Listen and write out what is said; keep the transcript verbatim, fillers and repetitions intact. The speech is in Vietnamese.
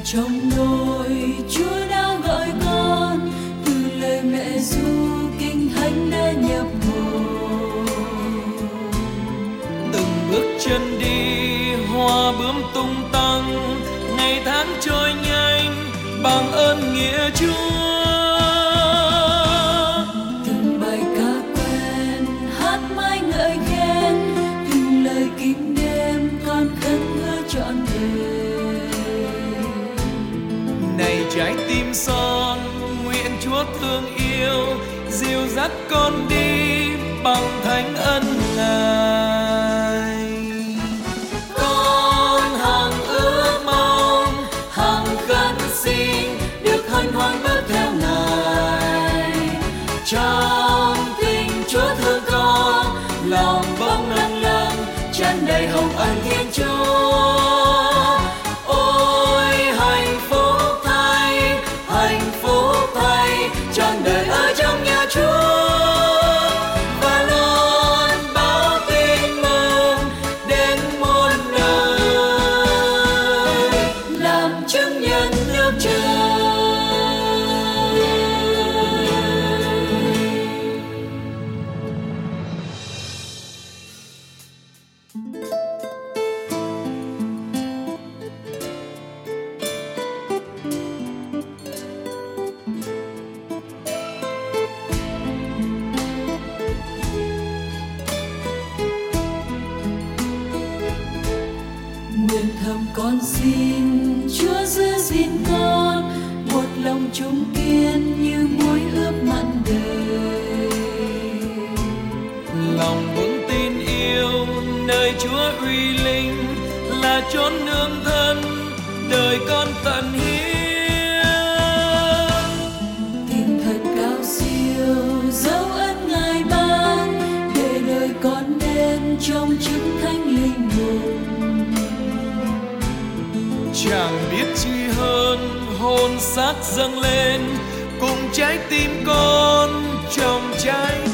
trong nôi Chúa đã gọi con, từ lời mẹ ru kinh thánh đã nhập hồn. Từng bước chân đi hoa bướm tung tăng, ngày tháng trôi nhanh bằng ơn nghĩa Chúa. Từng bài ca quen hát mãi ngợi khen, từng lời kinh đêm con khấn hứa trọn đời. Này trái tim son, nguyện Chúa thương yêu dìu dắt con đi bằng thánh ân Ngài. Con hằng ước mong, hằng khấn xin được hân hoan bước theo Ngài. Trong tình Chúa thương con, lòng bỗng lâng lâng tràn đầy hồng ân Thiên Chúa. Ôi hạnh phúc thay, hạnh phúc thay, trọn đời ở trong nhà Chúa. Và luôn báo tin mừng đến muôn đời, làm chứng nhân nước trời. Nguyện thầm con xin Chúa giữ gìn con, một lòng trung kiên như muối ướp mặn đời. Lòng vững tin yêu nơi Chúa uy linh là chốn nương thân, đời con tận hiến. Tình thật cao siêu dấu ân Ngài ban, để đời con nên trong chứng thánh linh hồn. Chẳng biết chi hơn hồn xác dâng lên cùng trái tim con trong trái